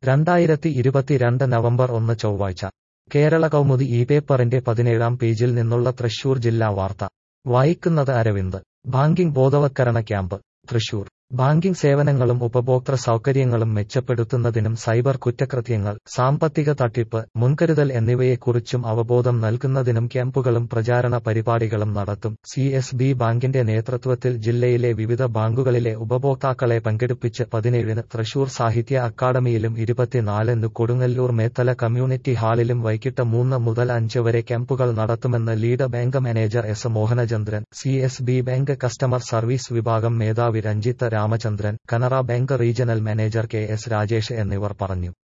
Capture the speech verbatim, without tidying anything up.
രണ്ടായിരത്തി ഇരുപത്തിരണ്ട് നവംബർ ഒന്ന് ചൊവ്വാഴ്ച കേരള കൗമുദി ഈ പേപ്പറിന്റെ പതിനേഴാം പേജിൽ നിന്നുള്ള തൃശൂർ ജില്ലാ വാർത്ത വായിക്കുന്നത് അരവിന്ദ് ബാങ്കിംഗ് ബോധവത്കരണ ക്യാമ്പ് തൃശൂർ ബാങ്കിംഗ് സേവനങ്ങളും ഉപഭോക്തൃ സൗകര്യങ്ങളും മെച്ചപ്പെടുത്തുന്നതിനും സൈബർ കുറ്റകൃത്യങ്ങൾ സാമ്പത്തിക തട്ടിപ്പ് മുൻകരുതൽ എന്നിവയെക്കുറിച്ചും അവബോധം നൽകുന്നതിനും ക്യാമ്പുകളും പ്രചാരണ പരിപാടികളും നടത്തും. സി എസ് ബി ബാങ്കിന്റെ നേതൃത്വത്തിൽ ജില്ലയിലെ വിവിധ ബാങ്കുകളിലെ ഉപഭോക്താക്കളെ പങ്കെടുപ്പിച്ച് പതിനേഴിന് തൃശൂർ സാഹിത്യ അക്കാദമിയിലും ഇരുപത്തിനാലിന് കൊടുങ്ങല്ലൂർ മേത്തല കമ്മ്യൂണിറ്റി ഹാളിലും വൈകിട്ട് മൂന്ന് മുതൽ അഞ്ച് വരെ ക്യാമ്പുകൾ നടത്തുമെന്ന് lead bank manager S Mohanachandran, C S B bank customer service വിഭാഗം മേധാവി Ranjith Ramachandran, Canara bank regional manager K S Rajesh എന്നിവർ പറഞ്ഞു.